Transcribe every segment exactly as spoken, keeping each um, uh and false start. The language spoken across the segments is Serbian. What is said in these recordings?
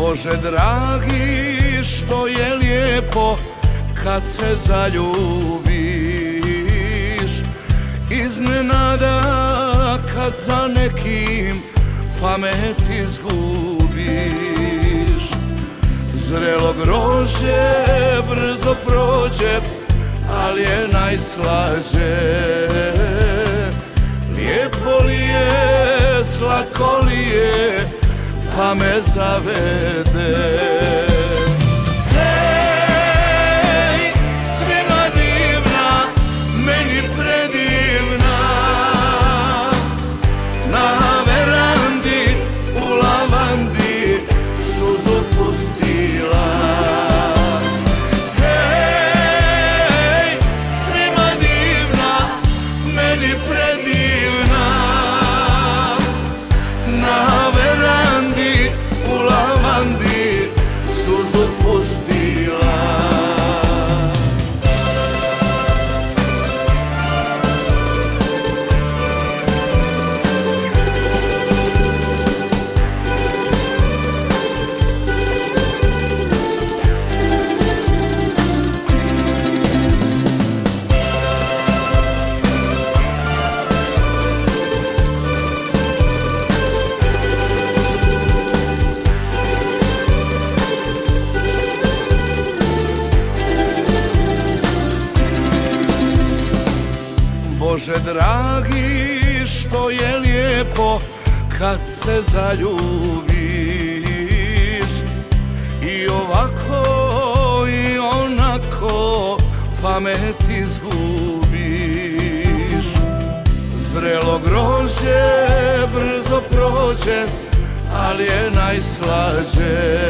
Bože dragi, što je lijepo kad se zaljubiš, iznenada kad za nekim pamet izgubiš. Zrelo grožđe brzo prođe, al je najslađe. Lijepo li je, slatko li je, pa me zavede. Hej, svima divna, meni predivna, na verandi u lavandi suzu pustila. Hej, svima divna, meni predivna, na verandi u lavandi suzu pustila. Bože dragi, što je lijepo kad se zaljubiš, i ovako i onako pamet izgubiš. Zrelo grožđe brzo prođe, al je najslađe.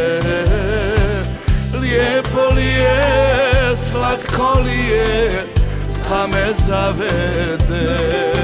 Lijepo li je, slatko li je, pa me zavede.